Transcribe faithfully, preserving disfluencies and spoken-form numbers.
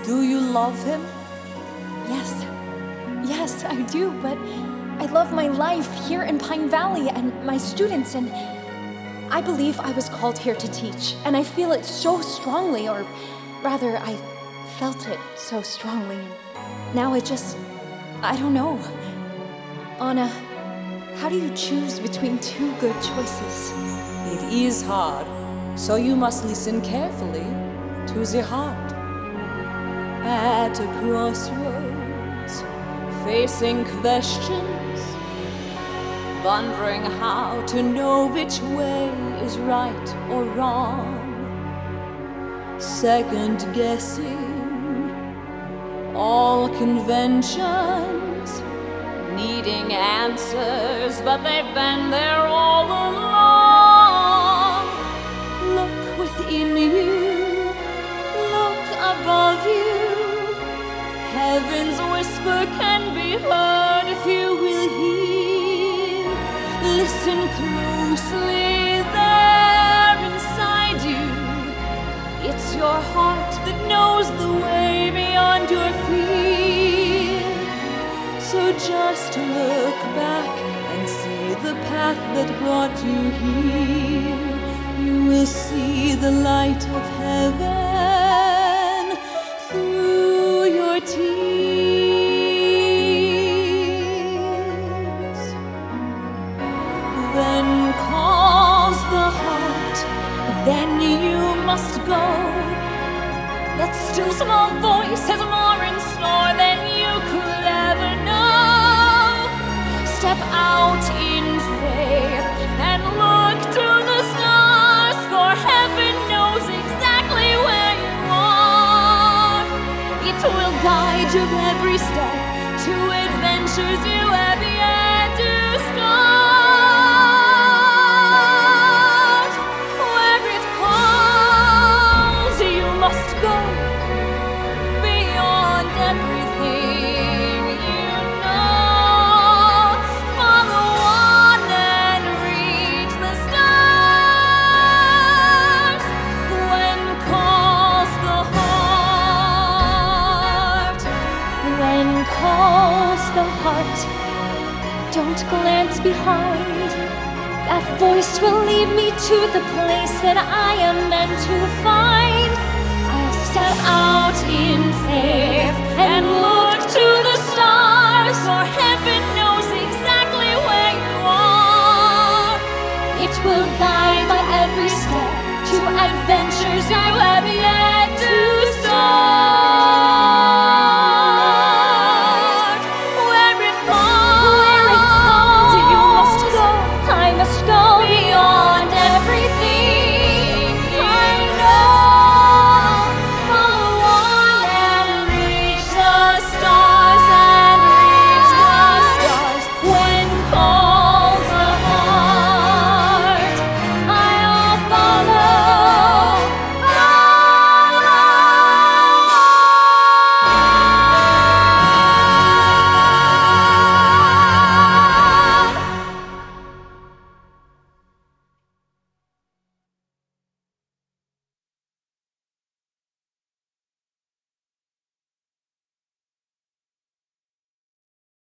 Do you love him? Yes, yes, I do, but I love my life here in Pine Valley and my students, and I believe I was called here to teach, and I feel it so strongly, or rather, I felt it so strongly. Now I just, I don't know. Anna, how do you choose between two good choices? It is hard, so you must listen carefully to the heart. At a crossroads, facing questions, wondering how to know which way is right or wrong, second guessing all conventions, needing answers, but they've been there all along. Look within you, look above you. Heaven's whisper can be heard if you will hear. Listen closely there inside you. It's your heart that knows the way beyond your fear. So just look back and see the path that brought you here. You will see the light of heaven through your tears. Then calls the heart, then you must go. That still small voice has more in store than you could ever know. Step out in faith and look to the stars, for heaven knows exactly where you are. It will guide you every step to adventures you have yet to start. Where it calls, you must go. Beyond everything you know, follow on and reach the stars. When calls the heart, when calls the heart, don't glance behind. That voice will lead me to the place that I am meant to find. I'll step out in faith and look to the stars, for heaven knows exactly where you are. It will guide my every step to adventures I have yet